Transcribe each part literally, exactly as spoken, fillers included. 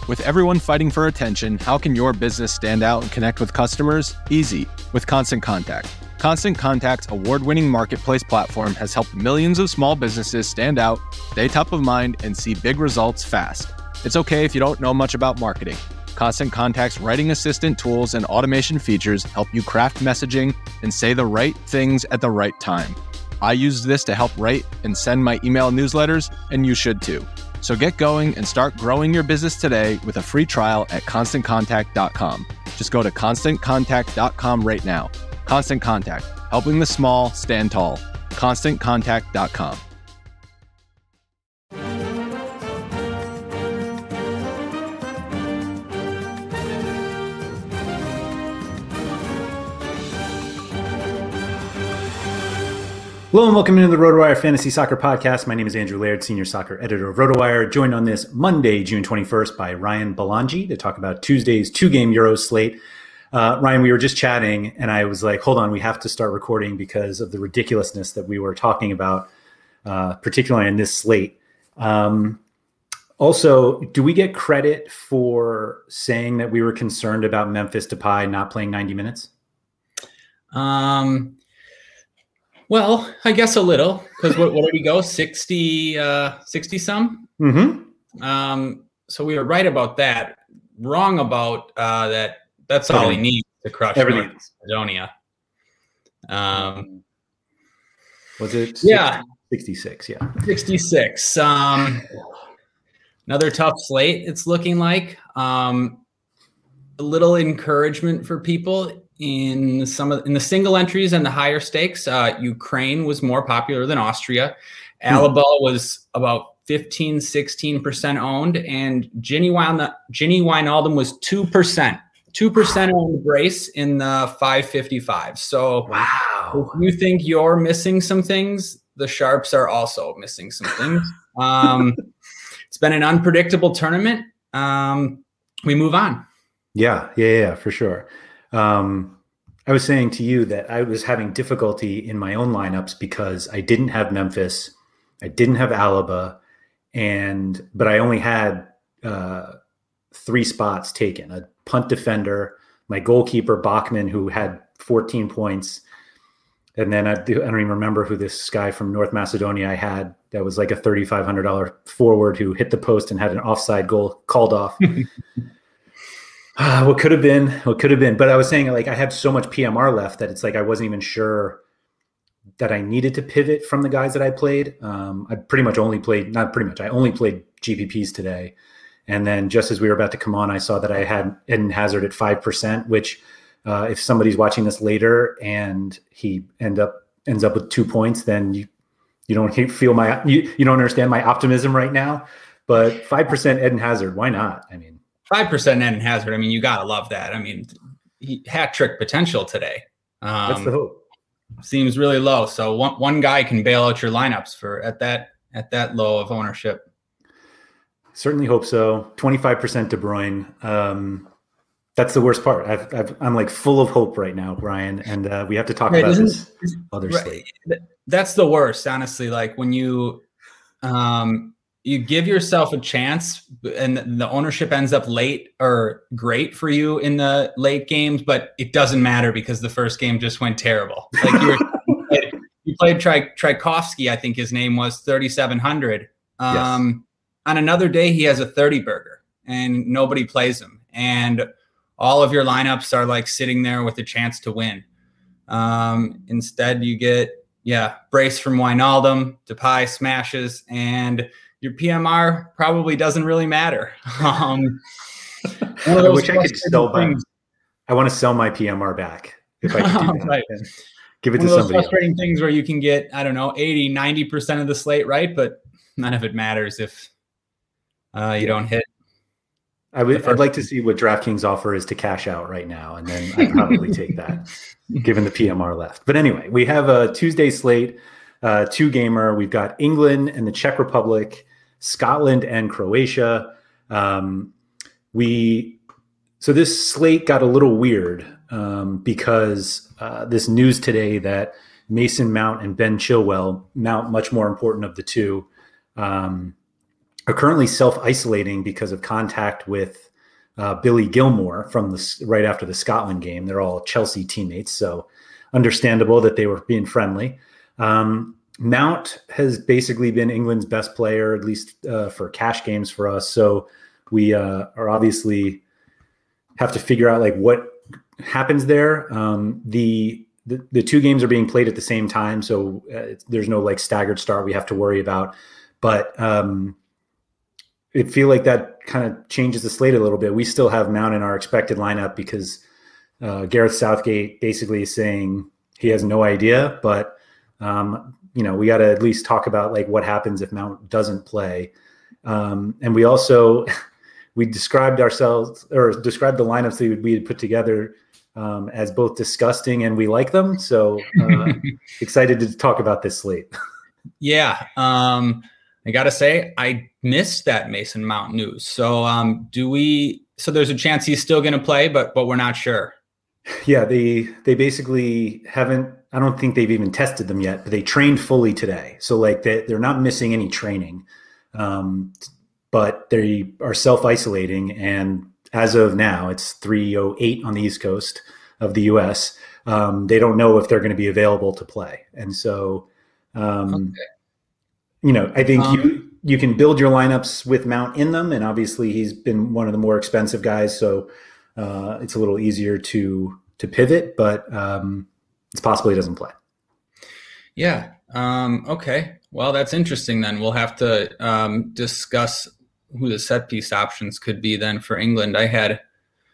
With everyone fighting for attention, how can your business stand out and connect with customers? Easy, with Constant Contact. Constant Contact's award-winning marketplace platform has helped millions of small businesses stand out, stay top of mind, and see big results fast. It's okay if you don't know much about marketing. Constant Contact's writing assistant tools and automation features help you craft messaging and say the right things at the right time. I used this to help write and send my email newsletters, and you should too. So get going and start growing your business today with a free trial at constant contact dot com. Just go to constant contact dot com right now. Constant Contact, helping the small stand tall. constant contact dot com. Hello and welcome into the RotoWire Fantasy Soccer Podcast. My name is Andrew Laird, Senior Soccer Editor of RotoWire, joined on this Monday, June twenty-first by Ryan Belangi to talk about Tuesday's two-game Euros slate. Uh, Ryan, we were just chatting and I was like, hold on, we have to start recording because of the ridiculousness that we were talking about, uh, particularly in this slate. Um, also, do we get credit for saying that we were concerned about Memphis Depay not playing ninety minutes? Um... Well, I guess a little, because what, what did we go? sixty, uh, sixty some? Mm-hmm. Um, so we were right about that. Wrong about uh, that. That's all he needs to crush everything. North Macedonia. Um, Was it yeah. sixty-six? Yeah. sixty-six. Um, another tough slate, it's looking like. Um, a little encouragement for people. In some of in the single entries and the higher stakes, uh, Ukraine was more popular than Austria. Alaba was about fifteen, sixteen percent owned, and Ginny Wijnaldum, Ginny Wijnaldum was two percent. two percent owned brace in the five fifty-five. So wow. If you think you're missing some things, the Sharps are also missing some things. Um, it's been an unpredictable tournament. Um, we move on. Yeah, yeah, yeah, for sure. Um, I was saying to you that I was having difficulty in my own lineups because I didn't have Memphis, I didn't have Alaba, and but I only had uh, three spots taken: a punt defender, my goalkeeper Bachmann, who had fourteen points, and then I, I don't even remember who this guy from North Macedonia I had that was like a thirty-five hundred dollars forward who hit the post and had an offside goal called off. Uh, what could have been, what could have been. But I was saying, like, I had so much P M R left that it's like I wasn't even sure that I needed to pivot from the guys that I played. Um, I pretty much only played, not pretty much, I only played G P Ps today. And then just as we were about to come on, I saw that I had Eden Hazard at five percent, which uh, if somebody's watching this later and he end up ends up with two points, then you you don't feel my, you, you don't understand my optimism right now. But five percent Eden Hazard, why not? I mean, five percent Eden Hazard. I mean, you got to love that. I mean, he, hat trick potential today. Um, That's the hope. Seems really low. So one, one guy can bail out your lineups for at that, at that low of ownership. Certainly hope so. twenty-five percent De Bruyne. Um, that's the worst part. I've, I've, I'm like full of hope right now, Brian. And uh, we have to talk right, about this other right, slate. That's the worst, honestly. Like when you, um, you give yourself a chance and the ownership ends up late or great for you in the late games, but it doesn't matter because the first game just went terrible. Like you, were, you played, you played Try, Tchaikovsky, I think his name was thirty-seven hundred. Um, yes. On another day, he has a thirty burger and nobody plays him. And all of your lineups are like sitting there with a chance to win. Um, instead you get, yeah, brace from Wijnaldum, Depay smashes, and your P M R probably doesn't really matter. Um, I wish I could sell my, I want to sell my P M R back if I could do that. Right. Give it one to of those somebody frustrating else. Things where you can get, I don't know, eighty, ninety percent of the slate right, but none of it matters if uh, you yeah. don't hit. I would, I'd like to see what DraftKings offer is to cash out right now, and then I'd probably take that, given the P M R left. But anyway, we have a Tuesday slate, uh, two-gamer. We've got England and the Czech Republic, Scotland and Croatia. Um, we so this slate got a little weird um, because uh, this news today that Mason Mount and Ben Chilwell, Mount much more important of the two, um, are currently self-isolating because of contact with uh, Billy Gilmore from the right after the Scotland game. They're all Chelsea teammates, so understandable that they were being friendly. Um, Mount has basically been England's best player, at least uh, for cash games for us. So we uh, are obviously have to figure out like what happens there. Um, the, the the two games are being played at the same time, so uh, there's no like staggered start we have to worry about. But um, it feel like that kind of changes the slate a little bit. We still have Mount in our expected lineup because uh, Gareth Southgate basically is saying he has no idea, but um, you know, we got to at least talk about like what happens if Mount doesn't play. Um, and we also, we described ourselves or described the lineups that we had put together um, as both disgusting and we like them. So uh, excited to talk about this slate. Yeah. Um, I got to say, I missed that Mason Mount news. So um, do we, so there's a chance he's still going to play, but, but we're not sure. Yeah. They, they basically haven't, I don't think they've even tested them yet, but they trained fully today. So like they, they're not missing any training, um, but they are self-isolating. And as of now, it's three oh eight on the East Coast of the U S. Um, they don't know if they're going to be available to play. And so, um, okay. you know, I think um, you, you can build your lineups with Mount in them. And obviously he's been one of the more expensive guys. So uh, it's a little easier to, to pivot, but um, it's possible he doesn't play. Yeah. Um, okay. Well, that's interesting then. We'll have to um, discuss who the set piece options could be then for England. I had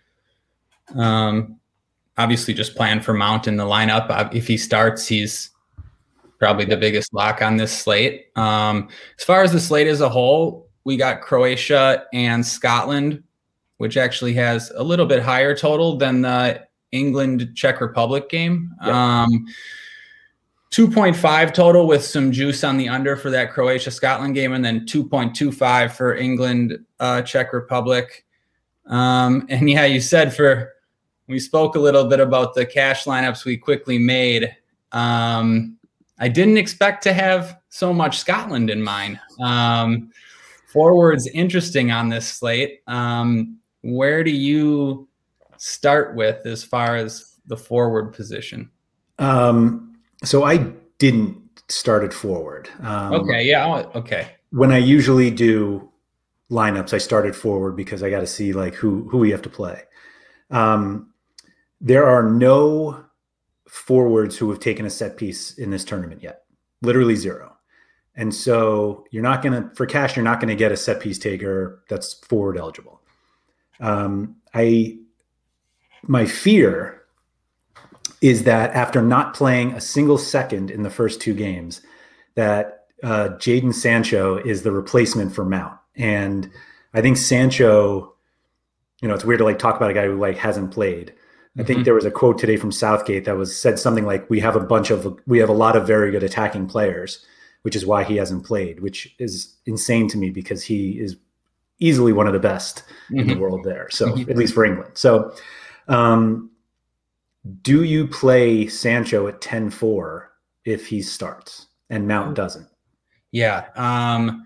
um, obviously just planned for Mount in the lineup. If he starts, he's probably the biggest lock on this slate. Um, as far as the slate as a whole, we got Croatia and Scotland, which actually has a little bit higher total than the England Czech Republic game. Yep. Um, two point five total with some juice on the under for that Croatia Scotland game, and then two point two five for England uh, Czech Republic. Um, and yeah, you said for, we spoke a little bit about the cash lineups we quickly made. Um, I didn't expect to have so much Scotland in mine. Um, forwards interesting on this slate. Um, where do you start with as far as the forward position? Um, so I didn't start it forward. Um, okay. Yeah. Okay. When I usually do lineups, I started forward because I got to see like who, who we have to play. Um, there are no forwards who have taken a set piece in this tournament yet, literally zero. And so you're not going to, for cash, you're not going to get a set piece taker that's forward eligible. Um, I, my fear is that after not playing a single second in the first two games, that uh, Jadon Sancho is the replacement for Mount. And I think Sancho, you know, it's weird to like talk about a guy who like hasn't played. I think mm-hmm. there was a quote today from Southgate that was said something like, we have a bunch of, we have a lot of very good attacking players, which is why he hasn't played, which is insane to me because he is easily one of the best mm-hmm. in the world there. So mm-hmm. at least for England. So um, do you play Sancho at ten four if he starts and Mount doesn't? Yeah. Um,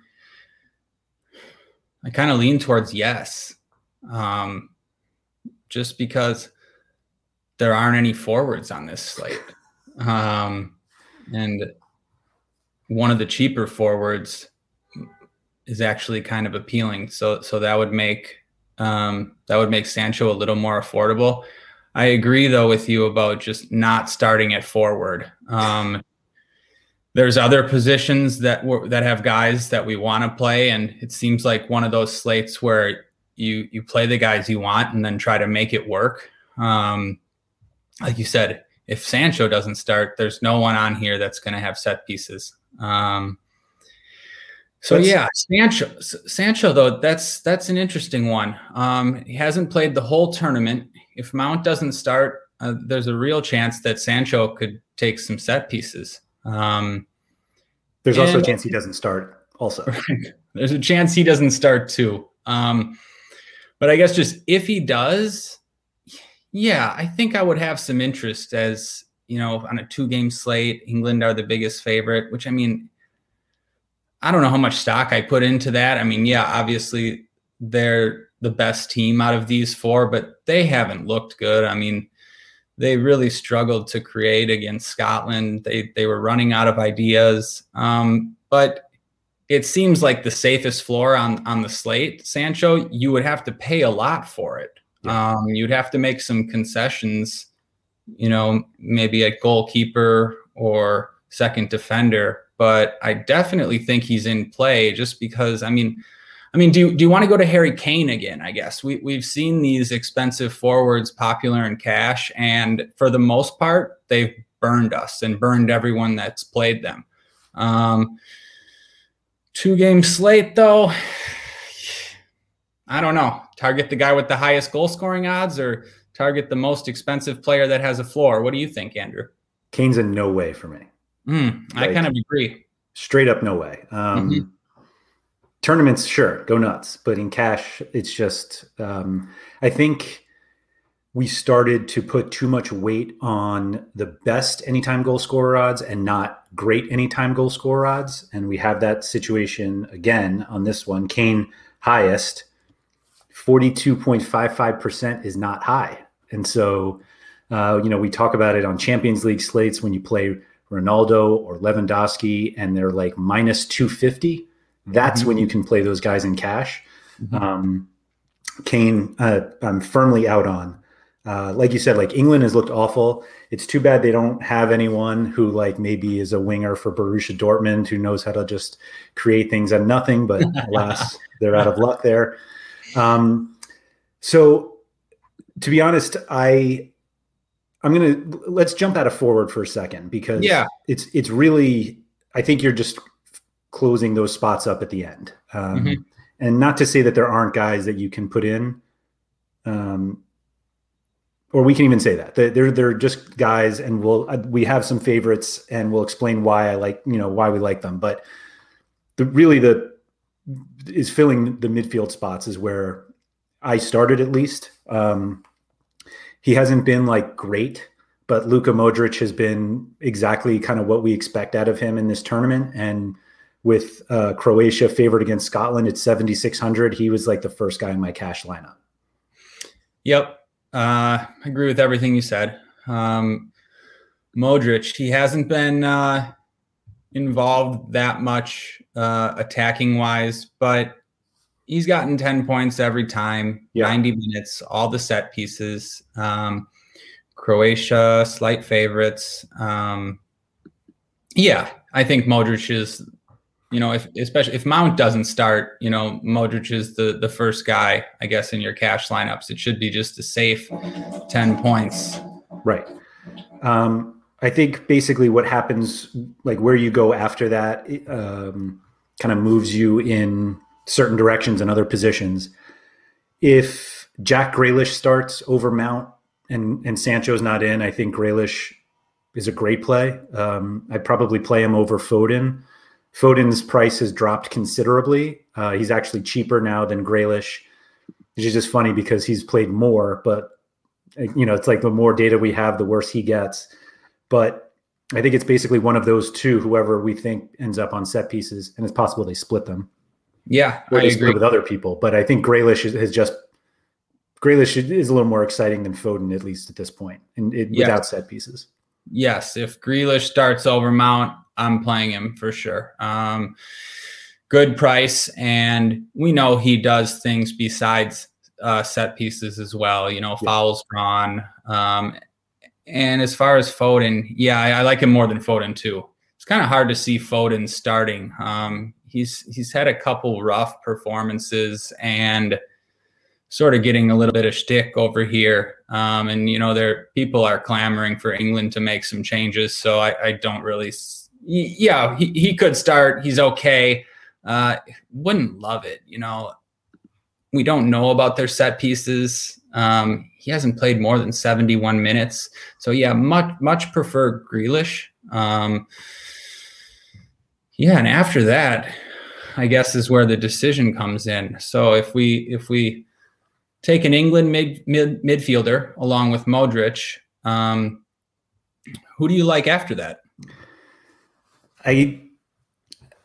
I kind of lean towards yes. Um, just because there aren't any forwards on this slate. Um, and one of the cheaper forwards is actually kind of appealing. So, so that would make, um, that would make Sancho a little more affordable. I agree though with you about just not starting at forward. Um, there's other positions that w- that have guys that we want to play. And it seems like one of those slates where you, you play the guys you want and then try to make it work. Um, Like you said, if Sancho doesn't start, there's no one on here that's going to have set pieces. Um, so that's, yeah, Sancho, Sancho though, that's that's an interesting one. Um, he hasn't played the whole tournament. If Mount doesn't start, uh, there's a real chance that Sancho could take some set pieces. Um, there's and, also a chance he doesn't start. Also, there's a chance he doesn't start too. Um, but I guess just if he does. Yeah, I think I would have some interest as, you know, on a two game slate. England are the biggest favorite, which I mean, I don't know how much stock I put into that. I mean, yeah, obviously they're the best team out of these four, but they haven't looked good. I mean, they really struggled to create against Scotland. They they were running out of ideas. Um, but it seems like the safest floor on, on the slate, Sancho, you would have to pay a lot for it. Yeah. Um, you'd have to make some concessions, you know, maybe a goalkeeper or second defender. But I definitely think he's in play just because, I mean, I mean, do you, do you want to go to Harry Kane again? I guess we, we've seen these expensive forwards popular in cash, and for the most part, they've burned us and burned everyone that's played them. Um, two game slate, though, I don't know. Target the guy with the highest goal scoring odds or target the most expensive player that has a floor? What do you think, Andrew? Kane's in no way for me. Mm, like, I kind of agree. Straight up, no way. Um, mm-hmm. Tournaments, sure, go nuts. But in cash, it's just, um, I think we started to put too much weight on the best anytime goal scorer odds and not great anytime goal scorer odds. And we have that situation again on this one. Kane highest, forty-two point five five percent is not high. And so, uh, you know, we talk about it on Champions League slates when you play Ronaldo or Lewandowski and they're like minus two fifty. That's mm-hmm. when you can play those guys in cash. Mm-hmm. Um, Kane, uh, I'm firmly out on. Uh, like you said, like England has looked awful. It's too bad they don't have anyone who like maybe is a winger for Borussia Dortmund who knows how to just create things out of nothing. But alas, they're out of luck there. Um, so to be honest, I I'm gonna let's jump out of forward for a second because yeah. it's it's really I think you're just closing those spots up at the end. Um, mm-hmm. And not to say that there aren't guys that you can put in, um, or we can even say that they're, they're just guys and we'll, we have some favorites and we'll explain why I like, you know, why we like them. But the really the is filling the midfield spots is where I started at least. Um, he hasn't been like great, but Luka Modric has been exactly kind of what we expect out of him in this tournament. And with uh, Croatia favored against Scotland at seventy-six hundred, he was like the first guy in my cash lineup. Yep. Uh, I agree with everything you said. Um, Modric, he hasn't been uh, involved that much uh, attacking wise, but he's gotten ten points every time, yeah. ninety minutes, all the set pieces. Um, Croatia, slight favorites. Um, yeah, I think Modric is, you know, if especially if Mount doesn't start, you know, Modric is the the first guy, I guess, in your cash lineups. It should be just a safe ten points. Right. Um, I think basically what happens, like where you go after that, um, kind of moves you in certain directions and other positions. If Jack Grealish starts over Mount and and Sancho's not in, I think Grealish is a great play. Um, I'd probably play him over Foden. Foden's price has dropped considerably. Uh, he's actually cheaper now than Grealish, which is just funny because he's played more, but you know, it's like the more data we have, the worse he gets. But I think it's basically one of those two, whoever we think ends up on set pieces, and it's possible they split them. Yeah, or they split with other people. But I think Grealish has just Grealish is a little more exciting than Foden, at least at this point, and it, yes. without set pieces. Yes, if Grealish starts over Mount, I'm playing him for sure. Um, good price, and we know he does things besides uh, set pieces as well. You know, fouls drawn. Um, and as far as Foden, yeah, I, I like him more than Foden too. It's kind of hard to see Foden starting. Um, he's he's had a couple rough performances and sort of getting a little bit of shtick over here. Um, and, you know, there people are clamoring for England to make some changes. So I, I don't really, yeah, he, he could start. He's okay. Uh, wouldn't love it. You know, we don't know about their set pieces. Um, he hasn't played more than seventy-one minutes. So yeah, much, much prefer Grealish. Um, yeah. And after that, I guess is where the decision comes in. So if we, if we, take an England mid, mid midfielder along with Modric, Um, who do you like after that? I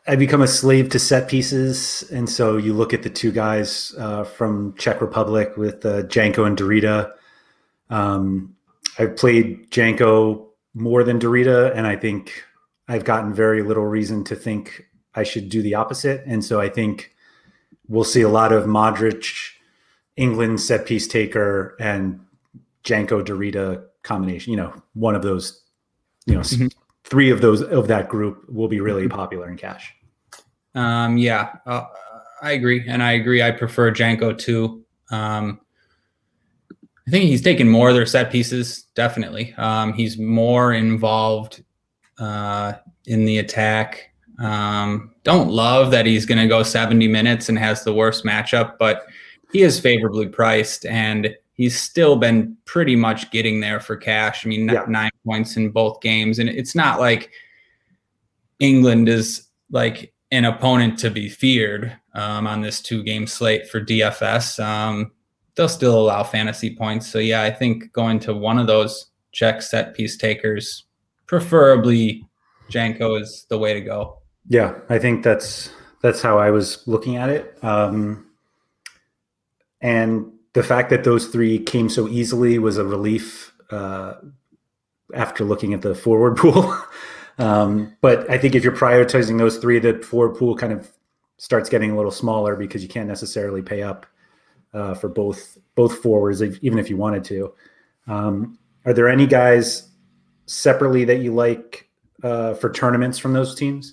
I become a slave to set pieces. And so you look at the two guys uh, from Czech Republic with uh, Janko and Dorita. Um, I've played Janko more than Dorita, and I think I've gotten very little reason to think I should do the opposite. And so I think we'll see a lot of Modric, England set piece taker, and Janko Dorita combination. You know, one of those, you know, mm-hmm. three of those of that group will be really mm-hmm. popular in cash. Um, yeah, uh, I agree. And I agree. I prefer Janko too. Um, I think he's taken more of their set pieces. Definitely. Um, he's more involved uh, in the attack. Um, don't love that he's going to go seventy minutes and has the worst matchup, but he is favorably priced and he's still been pretty much getting there for cash. I mean, yeah. nine points in both games. And it's not like England is like an opponent to be feared um, on this two game slate for D F S. Um, they'll still allow fantasy points. So yeah, I think going to one of those Czech set piece takers, preferably Janko, is the way to go. Yeah, I think that's that's how I was looking at it. Um, and the fact that those three came so easily was a relief uh, after looking at the forward pool. um, but I think if you're prioritizing those three, the forward pool kind of starts getting a little smaller because you can't necessarily pay up uh, for both both forwards, if, even if you wanted to. Um, are there any guys separately that you like uh, for tournaments from those teams?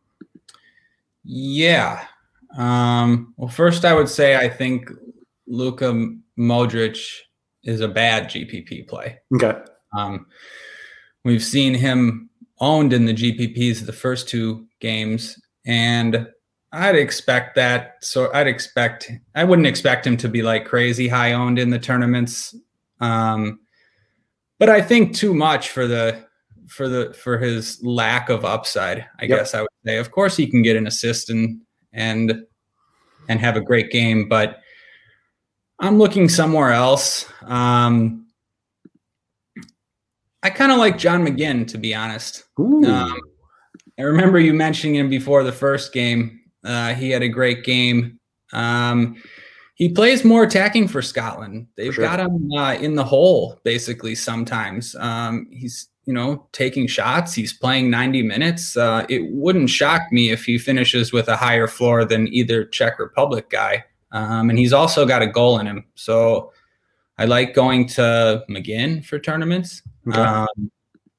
Yeah. Um, well, first I would say I think Luka Modric is a bad G P P play. Okay. Um, we've seen him owned in the G P Ps the first two games, and I'd expect that. So I'd expect, I wouldn't expect him to be like crazy high owned in the tournaments. Um, but I think too much for the, for the, for his lack of upside, I yep. guess I would say. Of course he can get an assist and, and, and have a great game, but I'm looking somewhere else. Um, I kind of like John McGinn, to be honest. Um, I remember you mentioning him before the first game. Uh, he had a great game. Um, he plays more attacking for Scotland. They've sure. got him uh, in the hole, basically, sometimes. Um, he's, you know, taking shots. He's playing ninety minutes. Uh, it wouldn't shock me if he finishes with a higher floor than either Czech Republic guy. Um, and he's also got a goal in him. So I like going to McGinn for tournaments. Okay. Um,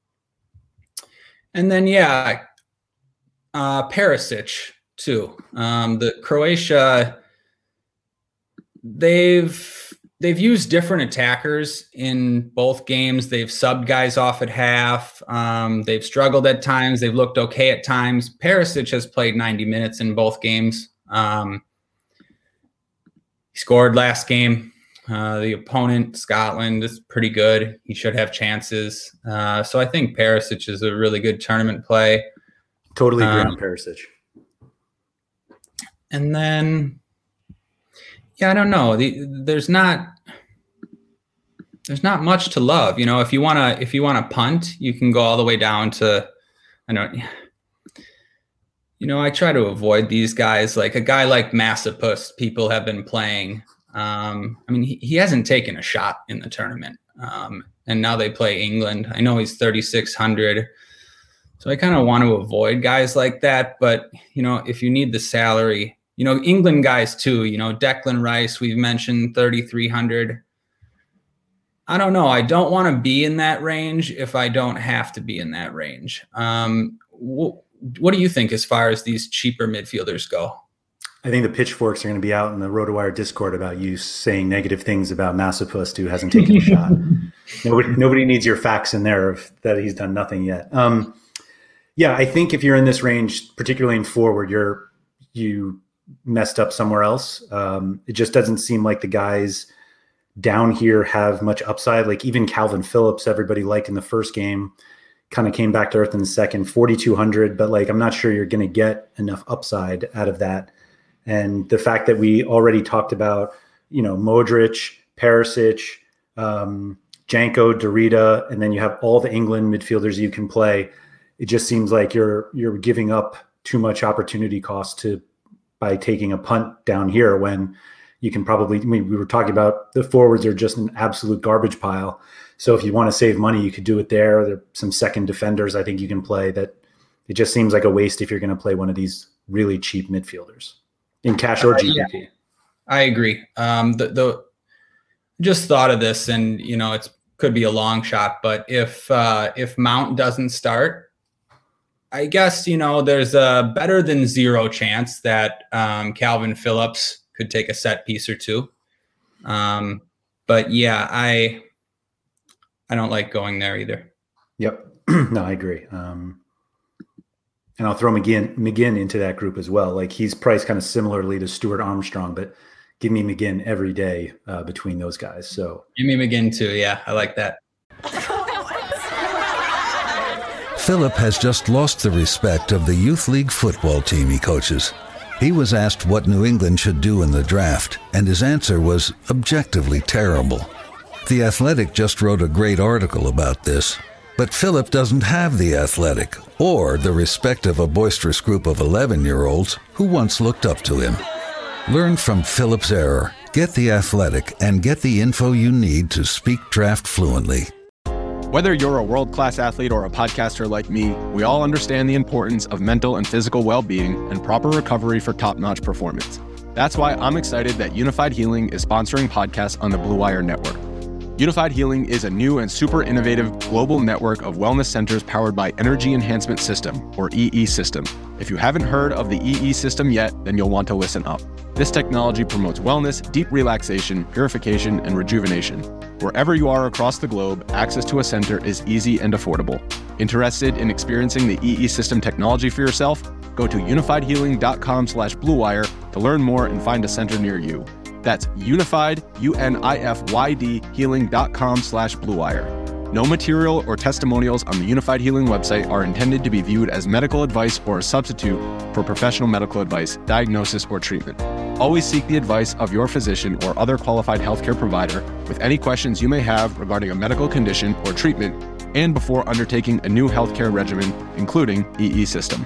and then, yeah, uh, Perisic too. Um, the Croatia, they've, they've used different attackers in both games. They've subbed guys off at half. Um, they've struggled at times. They've looked okay at times. Perisic has played ninety minutes in both games. Um, he scored last game. Uh, the opponent, Scotland, is pretty good. He should have chances. Uh, so I think Perisic is a really good tournament play. Totally agree um, on Perisic. And then, yeah, I don't know. The, there's not there's not much to love. You know, if you wanna if you wanna punt, you can go all the way down to, I know. You know, I try to avoid these guys. Like a guy like Massapus, people have been playing. Um, I mean, he, he hasn't taken a shot in the tournament. Um, and now they play England. I know he's thirty-six hundred. So I kind of want to avoid guys like that. But, you know, if you need the salary, you know, England guys too, you know, Declan Rice, we've mentioned thirty-three hundred. I don't know. I don't want to be in that range if I don't have to be in that range. Um, wh- what do you think as far as these cheaper midfielders go? I think the pitchforks are going to be out in the RotoWire Discord about you saying negative things about Massapus, who hasn't taken a shot. Nobody, nobody needs your facts in there of that he's done nothing yet. Um, yeah, I think if you're in this range, particularly in forward, you're you messed up somewhere else. Um, it just doesn't seem like the guys down here have much upside. Like even Calvin Phillips, everybody liked in the first game, kind of came back to earth in the second, forty-two hundred. But like, I'm not sure you're going to get enough upside out of that. And the fact that we already talked about, you know, Modric, Perisic, um, Janko, Dorita, and then you have all the England midfielders you can play. It just seems like you're you're giving up too much opportunity cost to by taking a punt down here when you can probably, I mean, we were talking about the forwards are just an absolute garbage pile. So if you want to save money, you could do it there. There are some second defenders I think you can play that it just seems like a waste if you're going to play one of these really cheap midfielders in cash or G P P. Uh, yeah, I agree. Um, the, the just thought of this, and you know, it's could be a long shot, but if uh, if Mount doesn't start, I guess, you know, there's a better than zero chance that um, Calvin Phillips could take a set piece or two. Um, but yeah, I I don't like going there either. Yep. No, I agree. Um, and I'll throw McGinn McGinn into that group as well. Like he's priced kind of similarly to Stuart Armstrong, but give me McGinn every day uh, between those guys. So give me McGinn too. Yeah, I like that. Philip has just lost the respect of the youth league football team he coaches. He was asked what New England should do in the draft, and his answer was objectively terrible. The Athletic just wrote a great article about this, but Philip doesn't have the Athletic or the respect of a boisterous group of eleven-year-olds who once looked up to him. Learn from Philip's error, get the Athletic, and get the info you need to speak draft fluently. Whether you're a world-class athlete or a podcaster like me, we all understand the importance of mental and physical well-being and proper recovery for top-notch performance. That's why I'm excited that Unified Healing is sponsoring podcasts on the Blue Wire Network. Unified Healing is a new and super innovative global network of wellness centers powered by Energy Enhancement System, or E E System. If you haven't heard of the E E System yet, then you'll want to listen up. This technology promotes wellness, deep relaxation, purification, and rejuvenation. Wherever you are across the globe, access to a center is easy and affordable. Interested in experiencing the E E System technology for yourself? Go to unified healing dot com slash blue wire to learn more and find a center near you. That's unified, U N I F Y D, healing dot com slash blue wire. No material or testimonials on the Unified Healing website are intended to be viewed as medical advice or a substitute for professional medical advice, diagnosis, or treatment. Always seek the advice of your physician or other qualified healthcare provider with any questions you may have regarding a medical condition or treatment and before undertaking a new healthcare regimen, including E E System.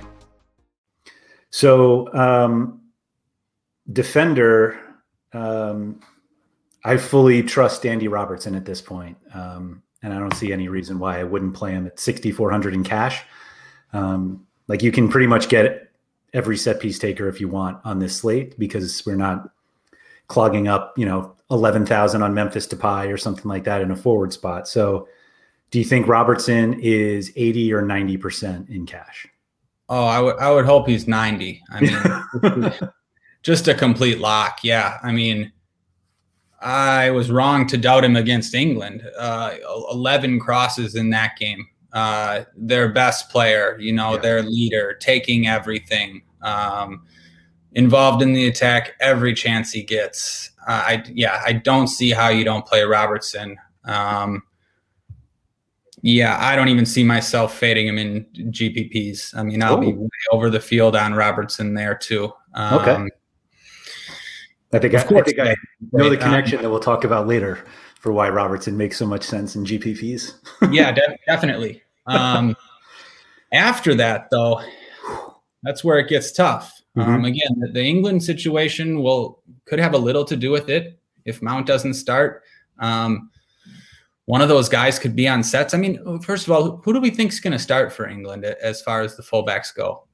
So, um, defender, um, I fully trust Andy Robertson at this point. Um, and I don't see any reason why I wouldn't play him at sixty-four hundred in cash. Um, like you can pretty much get every set piece taker if you want on this slate because we're not clogging up, you know, eleven thousand on Memphis Depay or something like that in a forward spot. So do you think Robertson is eighty or ninety percent in cash? Oh, I would, I would hope he's ninety. I mean, just a complete lock. Yeah. I mean, I was wrong to doubt him against England. Uh, eleven crosses in that game. Uh, their best player, you know, yeah. Their leader, taking everything, um, involved in the attack every chance he gets. Uh, I yeah, I don't see how you don't play Robertson. Um, yeah, I don't even see myself fading him in G P Ps. I mean, I'll Ooh. be way over the field on Robertson there too. Um, okay. I think I, I think I know the connection um, that we'll talk about later for why Robertson makes so much sense in G P Ps. yeah, de- definitely. Um, after that, though, that's where it gets tough. Mm-hmm. Um, again, the, the England situation will could have a little to do with it if Mount doesn't start. Um, one of those guys could be on sets. I mean, first of all, who do we think is going to start for England as far as the fullbacks go?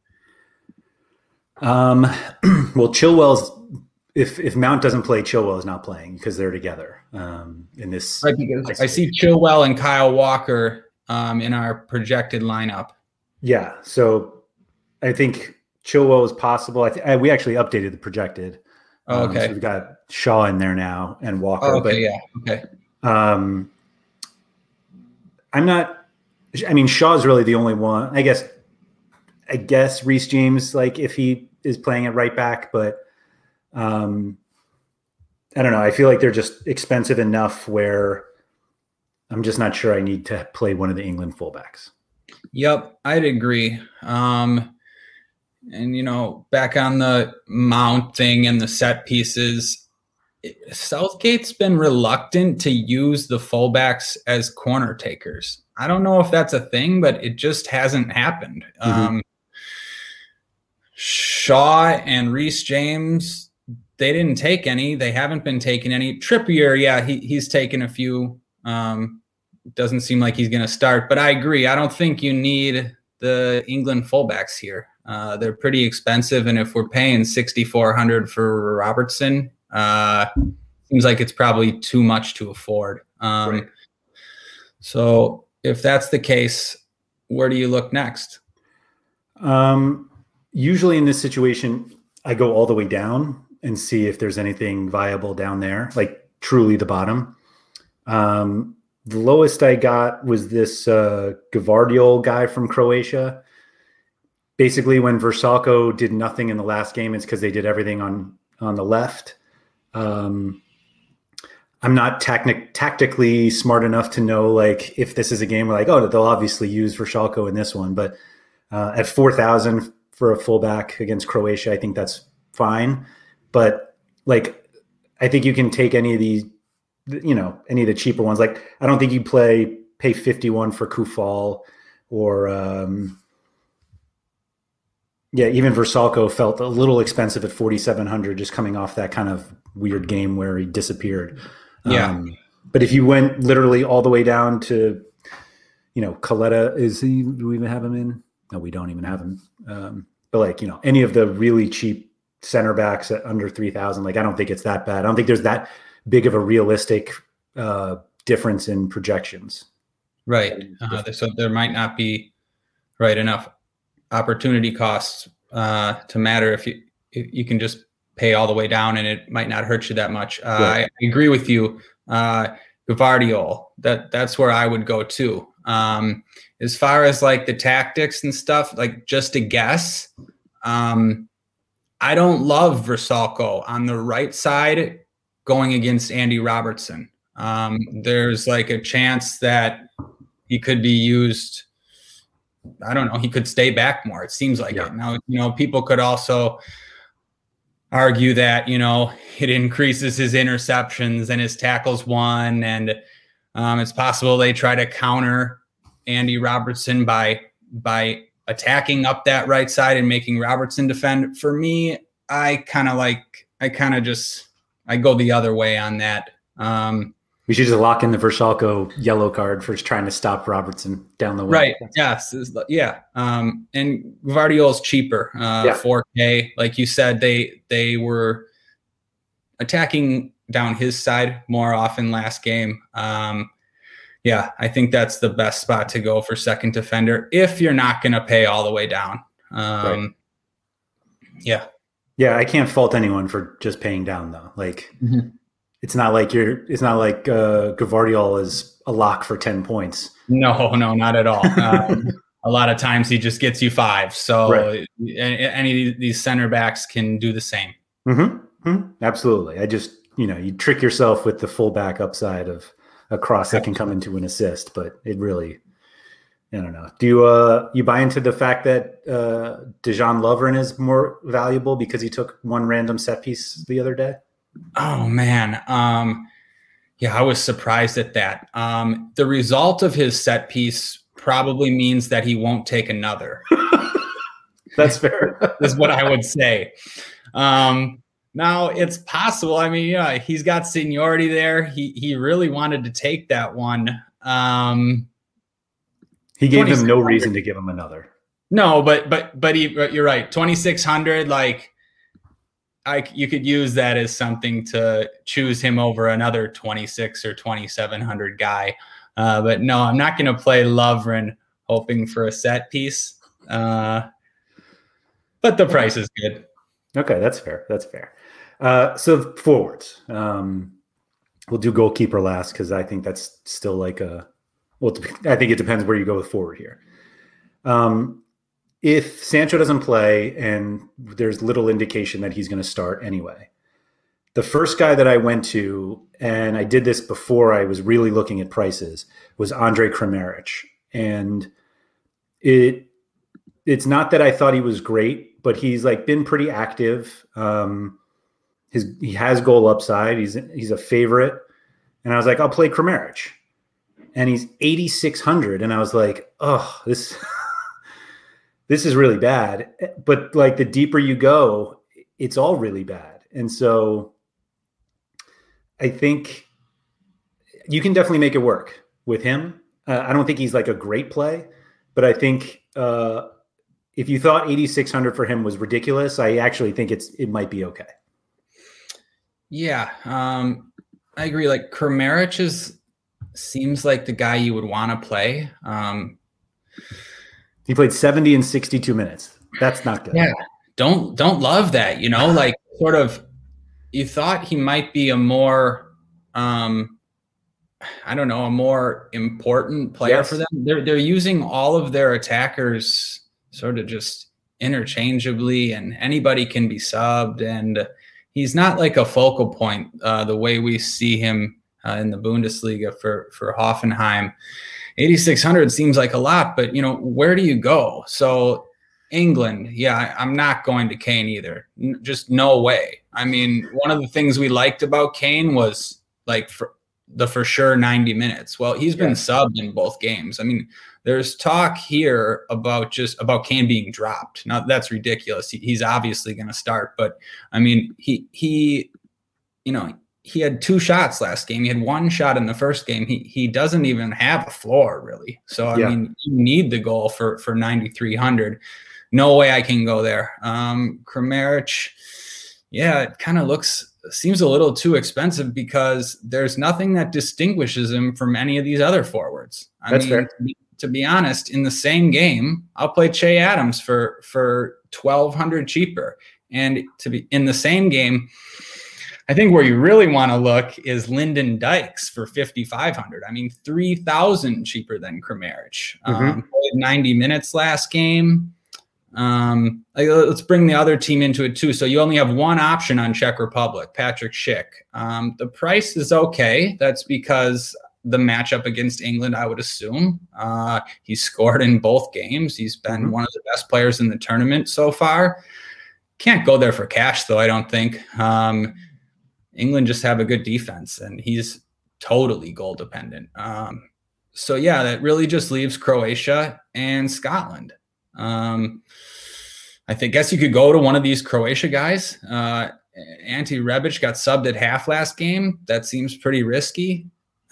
Um, well, Chilwell's. If if Mount doesn't play, Chilwell is not playing because they're together um, in this. Right, I see Chilwell and Kyle Walker um, in our projected lineup. Yeah, so I think Chilwell is possible. I, th- I we actually updated the projected. Oh, okay, um, so we've got Shaw in there now and Walker. Oh, okay, but, yeah, okay. Um, I'm not. I mean, Shaw's really the only one. I guess. I guess Reece James, like if he is playing at right back, but. Um, I don't know. I feel like they're just expensive enough where I'm just not sure I need to play one of the England fullbacks. Yep, I'd agree. Um, and, you know, back on the Mount thing and the set pieces, Southgate's been reluctant to use the fullbacks as corner takers. I don't know if that's a thing, but it just hasn't happened. Mm-hmm. Um, Shaw and Reece James, they didn't take any. They haven't been taking any. Trippier, yeah, he he's taken a few. Um, doesn't seem like he's going to start, but I agree. I don't think you need the England fullbacks here. Uh, they're pretty expensive, and if we're paying sixty-four hundred for Robertson, uh, seems like it's probably too much to afford. Um, right. So if that's the case, where do you look next? Um. Usually in this situation, I go all the way down and see if there's anything viable down there, like truly the bottom. Um, the lowest I got was this uh, Gvardiol guy from Croatia. Basically, when Vrsaljko did nothing in the last game, it's because they did everything on, on the left. Um, I'm not tactic- tactically smart enough to know like if this is a game where like, oh, they'll obviously use Vrsaljko in this one. But uh, at four thousand for a fullback against Croatia, I think that's fine. But like, I think you can take any of these, you know, any of the cheaper ones. Like, I don't think you play pay fifty-one for Kufal or, um, yeah, even Vrsaljko felt a little expensive at forty-seven hundred, just coming off that kind of weird game where he disappeared. Yeah. Um, but if you went literally all the way down to, you know, Coletta, is he, do we even have him in? No, we don't even have him. Um, but like, you know, any of the really cheap center backs at under three thousand, like, I don't think it's that bad. I don't think there's that big of a realistic uh, difference in projections. Right. Uh, so there might not be right enough opportunity costs uh, to matter if you, if you can just pay all the way down and it might not hurt you that much. Uh, right. I agree with you. Uh, Gvardiol, that that's where I would go too. Um, as far as like the tactics and stuff, like just a guess, um, I don't love Vrsaljko on the right side going against Andy Robertson. Um, there's like a chance that he could be used. I don't know. He could stay back more. It seems like yeah. it. Now, you know, people could also argue that, you know, it increases his interceptions and his tackles won. And um, it's possible they try to counter Andy Robertson by by attacking up that right side and making Robertson defend. For me, I kind of like, I kind of just, I go the other way on that. Um, we should just lock in the Vrsaljko yellow card for trying to stop Robertson down the way. Right. Yes. Yeah. Um, and Gvardiol's cheaper, uh, yeah. four K. Like you said, they, they were attacking down his side more often last game. Um, yeah, I think that's the best spot to go for second defender if you're not going to pay all the way down. Um, right. Yeah. Yeah. I can't fault anyone for just paying down though. Like, mm-hmm. It's not like you're. It's not like uh, Gvardiol is a lock for ten points. No, no, not at all. Um, a lot of times he just gets you five. So right. any of these center backs can do the same. Mm-hmm. Mm-hmm. Absolutely. I just, you know, you trick yourself with the fullback upside of a cross that can come into an assist, but it really, I don't know. Do you uh, you buy into the fact that uh, Dejan Lovren is more valuable because he took one random set piece the other day? Oh man. Um, yeah, I was surprised at that. Um, the result of his set piece probably means that he won't take another. That's fair. Is what I would say. Um, now it's possible. I mean, yeah, he's got seniority there. He, he really wanted to take that one. Um, he gave him no reason to give him another. No, but, but, but he, you're right. twenty-six hundred, like, I, you could use that as something to choose him over another twenty-six or twenty-seven hundred guy. Uh, but no, I'm not going to play Lovren hoping for a set piece. Uh, but the price is good. Okay, that's fair. That's fair. Uh, so forwards. Um, we'll do goalkeeper last because I think that's still like a – well, I think it depends where you go with forward here. Um If Sancho doesn't play and there's little indication that he's going to start anyway, the first guy that I went to, and I did this before I was really looking at prices, was Andre Kramaric. And it it's not that I thought he was great, but he's like been pretty active. Um, his he has goal upside. He's he's a favorite, and I was like, I'll play Kramaric, and he's eighty-six hundred, and I was like, oh, this. this is really bad. But like the deeper you go, it's all really bad. And so I think you can definitely make it work with him. Uh, I don't think he's like a great play, but I think uh, if you thought eighty-six hundred for him was ridiculous, I actually think it's it might be okay. Yeah, um, I agree. Like Kramaric is seems like the guy you would want to play. Um, he played seventy and sixty-two minutes. That's not good. Yeah, don't don't love that. You know, like sort of. You thought he might be a more, um, I don't know, a more important player yes. for them. They're they're using all of their attackers sort of just interchangeably, and anybody can be subbed. And he's not like a focal point uh, the way we see him uh, in the Bundesliga for for Hoffenheim. eighty-six hundred seems like a lot, but you know, where do you go? So England, yeah, I, I'm not going to Kane either. N- just no way. I mean, one of the things we liked about Kane was like for the for sure ninety minutes. Well, he's been yeah. subbed in both games. I mean, there's talk here about just about Kane being dropped. Now that's ridiculous. He, he's obviously going to start, but I mean, he he, you know, he had two shots last game. He had one shot in the first game. He he doesn't even have a floor really. So I yeah. mean, you need the goal for for ninety-three hundred. No way I can go there. Um, Kramaric, yeah, it kind of looks, seems a little too expensive because there's nothing that distinguishes him from any of these other forwards. I That's mean, fair. To be, to be honest, in the same game, I'll play Che Adams for for twelve hundred cheaper. And to be in the same game, I think where you really want to look is Lyndon Dykes for fifty-five hundred. I mean, three thousand cheaper than Kramaric. Mm-hmm. Um, played ninety minutes last game. Um, let's bring the other team into it too. So you only have one option on Czech Republic, Patrick Schick. Um, the price is okay. That's because the matchup against England, I would assume. Uh, he's scored in both games. He's been mm-hmm. one of the best players in the tournament so far. Can't go there for cash though, I don't think. Um, England just have a good defense and he's totally goal dependent. Um, so yeah, that really just leaves Croatia and Scotland. Um, I think, guess you could go to one of these Croatia guys. Uh, Ante Rebic got subbed at half last game. That seems pretty risky.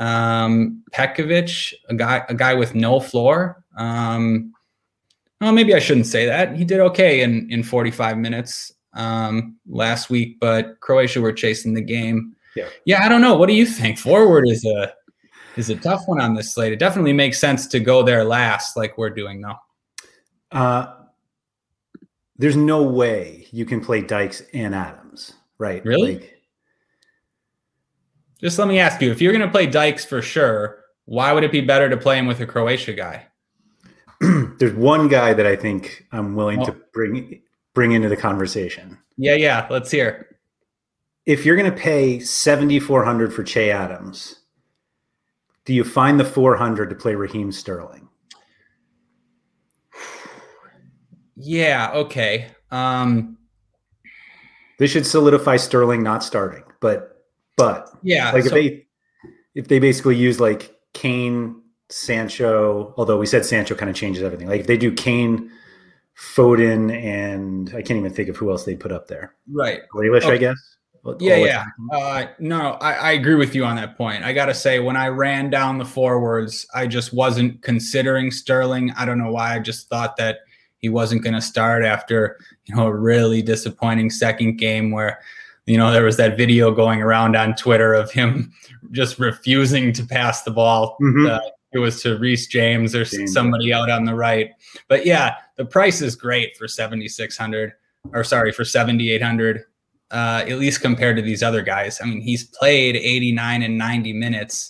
Um, Pekovic, a guy, a guy with no floor. Um, well, maybe I shouldn't say that. He did okay in, in forty-five minutes um, last week, but Croatia were chasing the game. Yeah. Yeah. I don't know. What do you think? Forward is a, is a tough one on this slate. It definitely makes sense to go there last like we're doing though. Uh, there's no way you can play Dykes and Adams, right? Really? Like, just let me ask you, if you're going to play Dykes for sure, why would it be better to play him with a Croatia guy? There's one guy that I think I'm willing oh. to bring bring into the conversation. Yeah, yeah. Let's hear. If you're going to pay seventy-four hundred for Che Adams, do you find the four hundred to play Raheem Sterling? Yeah. Okay. Um, this should solidify Sterling not starting, but, but yeah, like so, if they, if they basically use like Kane, Sancho, although we said Sancho kind of changes everything. Like if they do Kane, Foden, and I can't even think of who else they put up there. Right. Grealish, okay. I guess. Yeah. Yeah. Uh, no, I, I agree with you on that point. I got to say, when I ran down the forwards, I just wasn't considering Sterling. I don't know why. I just thought that he wasn't going to start after, you know, a really disappointing second game where, you know, there was that video going around on Twitter of him just refusing to pass the ball. Mm-hmm. Uh, it was to Reece James or James, somebody yeah. out on the right. But yeah, the price is great for seventy-six hundred or sorry, for seventy-eight hundred, uh, at least compared to these other guys. I mean, he's played eighty-nine and ninety minutes.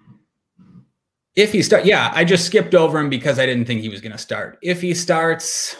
If he start, yeah, I just skipped over him because I didn't think he was going to start. If he starts,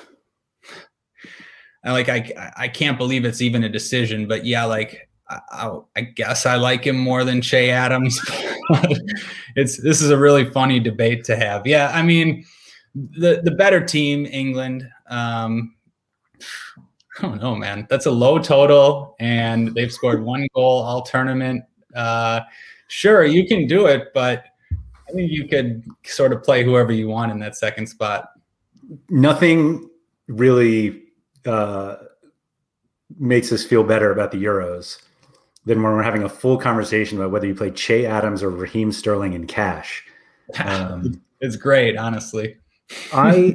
I like, I, I can't believe it's even a decision, but yeah, like, I, I guess I like him more than Che Adams. it's, this is a really funny debate to have. Yeah. I mean, the, the better team, England, um, I don't know, man, that's a low total and they've scored one goal all tournament. Uh, sure. You can do it, but I think you could sort of play whoever you want in that second spot. Nothing really uh, makes us feel better about the Euros than when we're having a full conversation about whether you play Che Adams or Raheem Sterling in cash. Um, it's great, honestly. I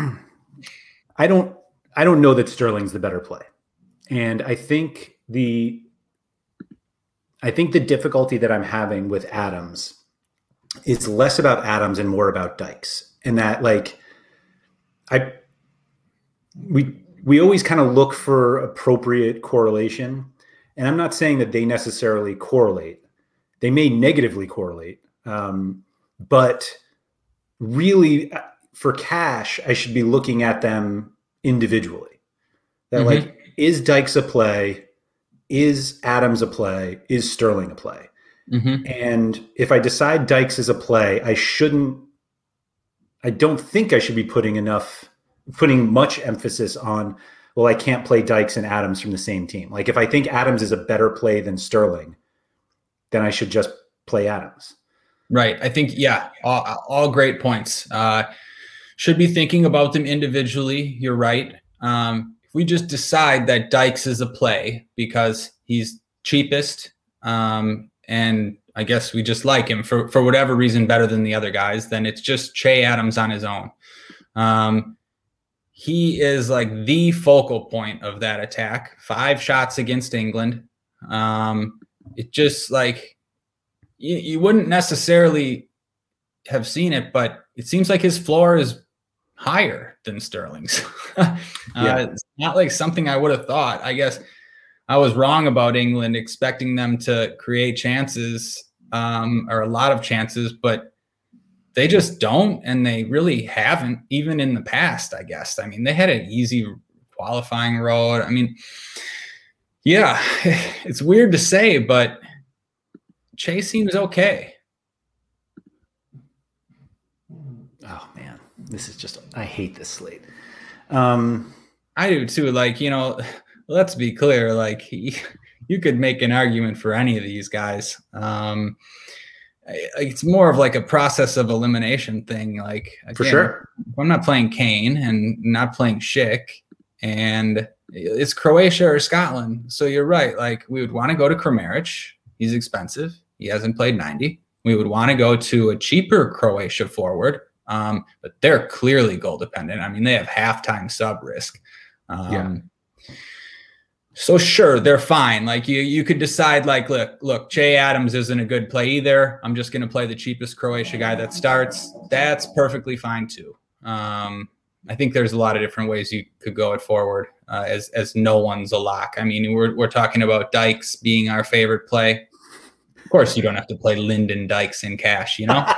I don't I don't know that Sterling's the better play. And I think the I think the difficulty that I'm having with Adams is less about Adams and more about Dykes. And that like I we we always kind of look for appropriate correlation. And I'm not saying that they necessarily correlate. They may negatively correlate. Um, but really for cash, I should be looking at them individually. That mm-hmm. like, is Dykes a play? Is Adams a play? Is Sterling a play? Mm-hmm. And if I decide Dykes is a play, I shouldn't, I don't think I should be putting enough, putting much emphasis on, well, I can't play Dykes and Adams from the same team. Like if I think Adams is a better play than Sterling, then I should just play Adams. Right. I think, yeah, all, all great points. Uh, should be thinking about them individually. You're right. Um, if we just decide that Dykes is a play because he's cheapest, um, and I guess we just like him for, for whatever reason better than the other guys, then it's just Che Adams on his own. Um, he is like the focal point of that attack. Five shots against England. Um, it just like, you, you wouldn't necessarily have seen it, but it seems like his floor is higher than Sterling's. uh, yeah. It's not like something I would have thought. I guess I was wrong about England, expecting them to create chances, um, or a lot of chances, but they just don't, and they really haven't, even in the past, I guess. I mean, they had an easy qualifying road. I mean, yeah, it's weird to say, but Che seems okay. Oh, man, this is just, I hate this slate. Um, I do too. Like, you know, let's be clear, like he, you could make an argument for any of these guys. Um, it's more of like a process of elimination thing. Like, again, for sure, if I'm not playing Kane and not playing Schick, and it's Croatia or Scotland. So you're right. Like, we would want to go to Kramaric. He's expensive. He hasn't played ninety. We would want to go to a cheaper Croatia forward, um, but they're clearly goal dependent. I mean, they have halftime sub risk. Um, yeah. So sure, they're fine. Like you, you could decide like, look, look, Che Adams isn't a good play either. I'm just going to play the cheapest Croatia guy that starts. That's perfectly fine too. Um, I think there's a lot of different ways you could go it forward, uh, as as no one's a lock. I mean, we're we're talking about Dykes being our favorite play. Of course, you don't have to play Lyndon Dykes in cash, you know.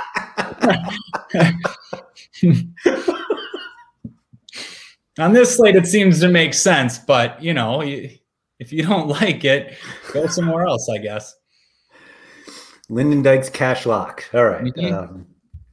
On this slate, it seems to make sense, but you know, you, if you don't like it, go somewhere else, I guess. Lyndon Dykes cash lock. All right. Mm-hmm. Um,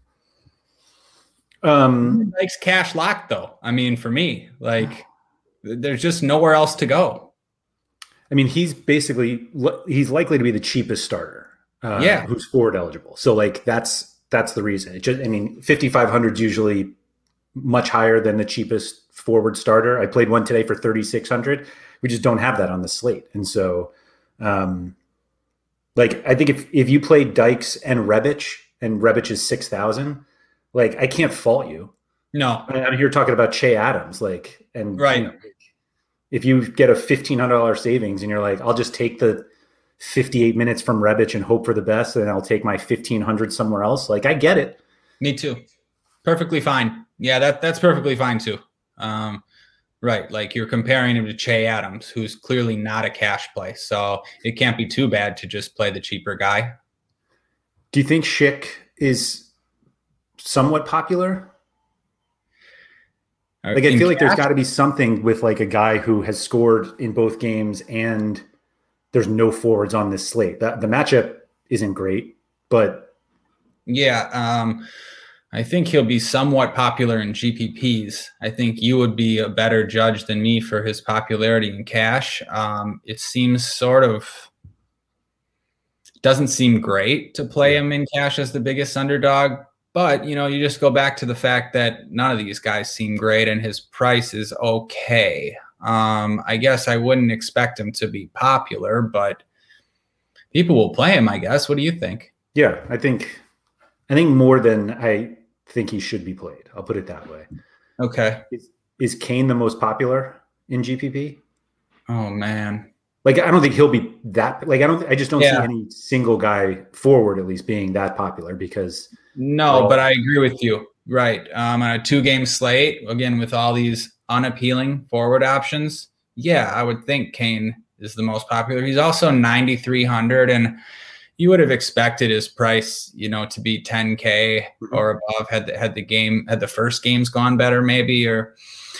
um, Lyndon Dykes cash lock, though. I mean, for me, like, there's just nowhere else to go. I mean, he's basically he's likely to be the cheapest starter. Uh, yeah. Who's forward eligible. So, like, that's that's the reason. It just, I mean, fifty-five hundred is usually much higher than the cheapest forward starter. I played one today for thirty-six hundred. We just don't have that on the slate. And so, um, like, I think if, if you play Dykes and Rebic and Rebic is six thousand, like, I can't fault you. No. I'm here talking about Che Adams. Like, and right. You know, if you get a fifteen hundred dollars savings and you're like, I'll just take the fifty-eight minutes from Rebic and hope for the best, and I'll take my fifteen hundred somewhere else. Like, I get it. Me too. Perfectly fine. Yeah, that that's perfectly fine too. Um, right. Like, you're comparing him to Che Adams, who's clearly not a cash play. So it can't be too bad to just play the cheaper guy. Do you think Schick is somewhat popular? Like, I feel like there's got to be something with like a guy who has scored in both games and there's no forwards on this slate. That the matchup isn't great, but yeah, um, I think he'll be somewhat popular in G P Ps. I think you would be a better judge than me for his popularity in cash. Um, it seems sort of doesn't seem great to play him in cash as the biggest underdog. But, you know, you just go back to the fact that none of these guys seem great and his price is okay. Um, I guess I wouldn't expect him to be popular, but people will play him, I guess. What do you think? Yeah, I think I think more than I think he should be played. I'll put it that way. Okay. Is, is Kane the most popular in G P P? Oh, man. Like, I don't think he'll be that. Like, I don't. I just don't Yeah. see any single guy forward, at least, being that popular because. No, but I agree with you. Right. Um, on a two-game slate, again, with all these unappealing forward options, yeah, I would think Kane is the most popular. He's also ninety-three hundred, and you would have expected his price, you know, to be ten K Mm-hmm. or above had the, had the game, had the first games gone better maybe, or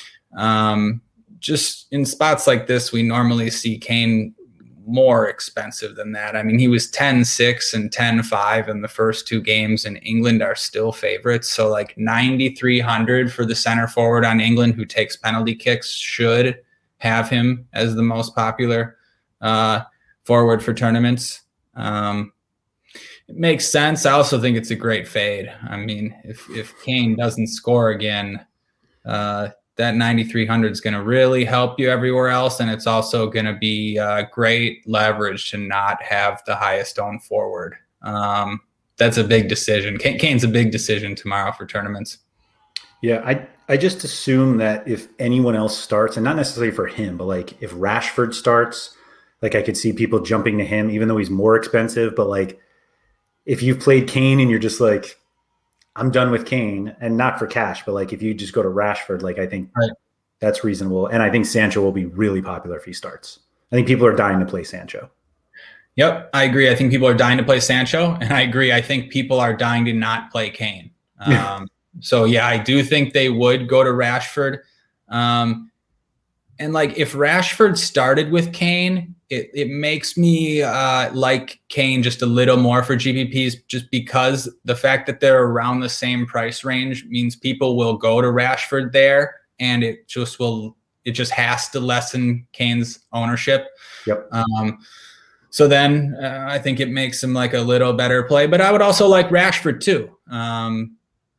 um, just in spots like this, we normally see Kane more expensive than that. I mean, he was ten six and ten five in the first two games, and England are still favorites. So like ninety-three hundred for the center forward on England who takes penalty kicks should have him as the most popular uh, forward for tournaments. Um, it makes sense. I also think it's a great fade. I mean, if, if Kane doesn't score again, uh, that ninety-three hundred is going to really help you everywhere else. And it's also going to be uh, great leverage to not have the highest owned forward. Um, that's a big decision. Kane, Kane's a big decision tomorrow for tournaments. Yeah, I I just assume that if anyone else starts, and not necessarily for him, but like if Rashford starts, like I could see people jumping to him, even though he's more expensive. But like if you've played Kane and you're just like, I'm done with Kane, and not for cash, but like if you just go to Rashford, like I think Right. that's reasonable. And I think Sancho will be really popular if he starts. I think people are dying to play Sancho. Yep, I agree. I think people are dying to play Sancho, and I agree. I think people are dying to not play Kane. Um, so yeah, I do think they would go to Rashford. Um, and like if Rashford started with Kane, it, it makes me uh, like Kane just a little more for G P Ps, just because the fact that they're around the same price range means people will go to Rashford there, and it just will. It just has to lessen Kane's ownership. Yep. Um, so then uh, I think it makes him like a little better play. But I would also like Rashford too. Um,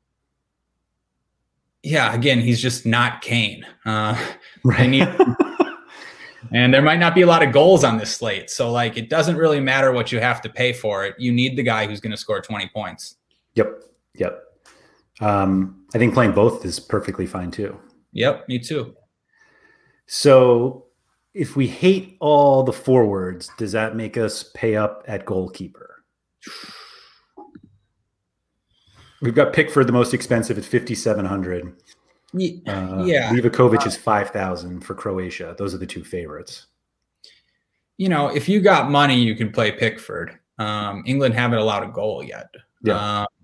yeah, again, he's just not Kane. Uh, Right. need, and there might not be a lot of goals on this slate. So like it doesn't really matter what you have to pay for it. You need the guy who's going to score twenty points. Yep. Yep. Um, I think playing both is perfectly fine too. Yep, me too. So if we hate all the forwards, does that make us pay up at goalkeeper? We've got Pickford the most expensive at fifty-seven hundred. Uh, Yeah. Livakovic is five thousand for Croatia. Those are the two favorites. You know, if you got money, you can play Pickford. Um, England haven't allowed a goal yet. Yeah. Um,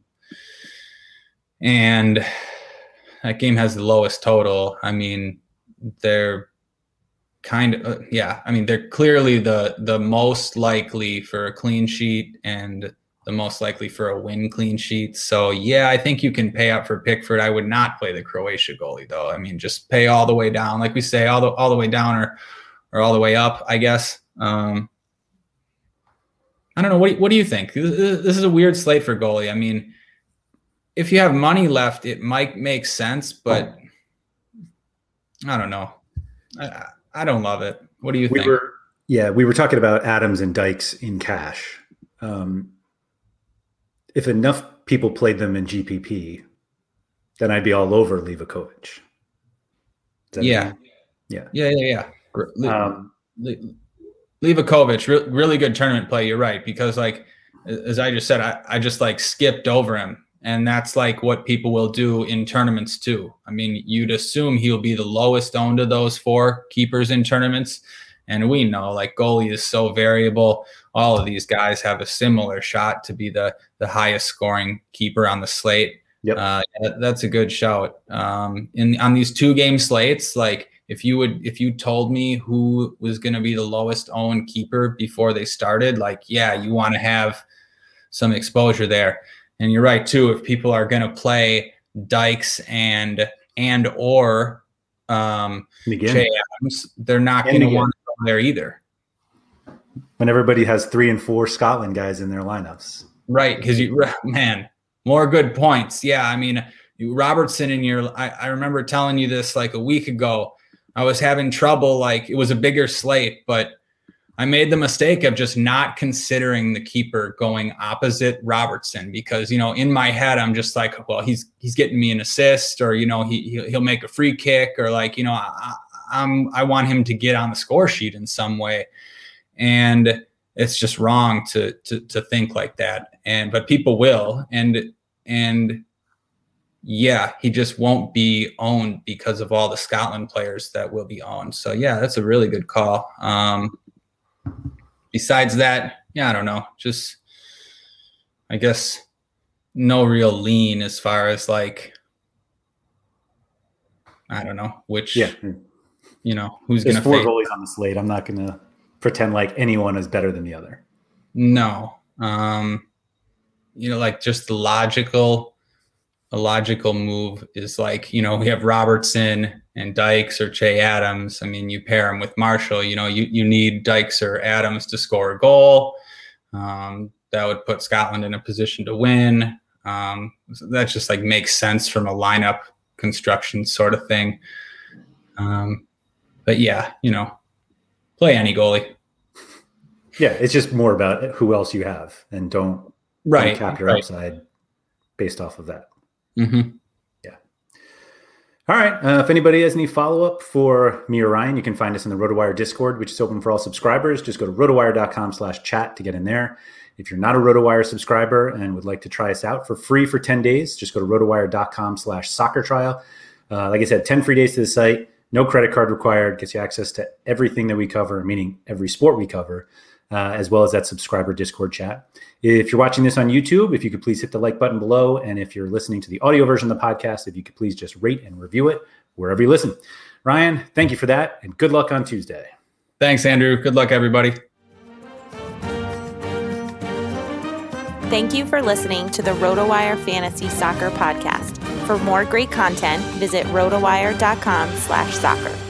and that game has the lowest total. I mean, they're kind of, uh, yeah, I mean, they're clearly the the most likely for a clean sheet and the most likely for a win clean sheet. So, yeah, I think you can pay up for Pickford. I would not play the Croatia goalie, though. I mean, just pay all the way down. Like we say, all the all the way down or, or all the way up, I guess. Um, I don't know. What, what do you think? This is a weird slate for goalie. I mean, if you have money left, it might make sense, but I don't know. I, I don't love it. What do you We think? were, yeah, we were talking about Adams and Dykes in cash. Um, if enough people played them in G P P, then I'd be all over Livakovic. Does that Yeah. make sense? Yeah. Yeah, yeah, yeah. Gr- Le- Um, Le- Livakovic, re- really good tournament play. You're right, because like as I just said, I, I just like skipped over him, and that's like what people will do in tournaments too. I mean, you'd assume he'll be the lowest owned of those four keepers in tournaments, and we know like goalie is so variable. All of these guys have a similar shot to be the the highest scoring keeper on the slate. Yep. Uh, that, that's a good shout. Um, in on these two game slates, like if you would, if you told me who was going to be the lowest owned keeper before they started, like, yeah, you want to have some exposure there. And you're right too. If people are going to play Dykes and and or um, McGinn. Che Adams, they're not And going to McGinn. want to go there either. When everybody has three and four Scotland guys in their lineups. Right, because you, man, more good points. Yeah, I mean, Robertson in your, I, I remember telling you this like a week ago. I was having trouble, like it was a bigger slate, but I made the mistake of just not considering the keeper going opposite Robertson because, you know, in my head, I'm just like, well, he's he's getting me an assist, or, you know, he he'll make a free kick, or like, you know, I, I'm I want him to get on the score sheet in some way, and it's just wrong to to to think like that. And but people will, and and. Yeah, he just won't be owned because of all the Scotland players that will be owned. So, yeah, that's a really good call. Um, besides that, yeah, I don't know. Just, I guess, no real lean as far as, like, I don't know, which, yeah. you know, who's going to four fade. goalies on the slate. I'm not going to pretend like anyone is better than the other. No. Um, you know, like, just the logical – a logical move is like, you know, we have Robertson and Dykes or Che Adams. I mean, you pair them with Marshall, you know, you, you need Dykes or Adams to score a goal. Um, that would put Scotland in a position to win. Um, so that just like makes sense from a lineup construction sort of thing. Um, but yeah, you know, play any goalie. Yeah. It's just more about who else you have, and don't, right, don't cap your right. upside based off of that. Mm-hmm. Yeah. All right. Uh, if anybody has any follow-up for me or Ryan, you can find us in the RotoWire Discord, which is open for all subscribers. Just go to rotowire.com slash chat to get in there. If you're not a RotoWire subscriber and would like to try us out for free for ten days, just go to rotowire.com slash soccer trial. Uh, like I said, ten free days to the site, no credit card required, gets you access to everything that we cover, meaning every sport we cover, uh, as well as that subscriber Discord chat. If you're watching this on YouTube, if you could please hit the like button below. And if you're listening to the audio version of the podcast, if you could please just rate and review it wherever you listen. Ryan, thank you for that, and good luck on Tuesday. Thanks, Andrew. Good luck, everybody. Thank you for listening to the RotoWire Fantasy Soccer Podcast. For more great content, visit rotowire.com slash soccer.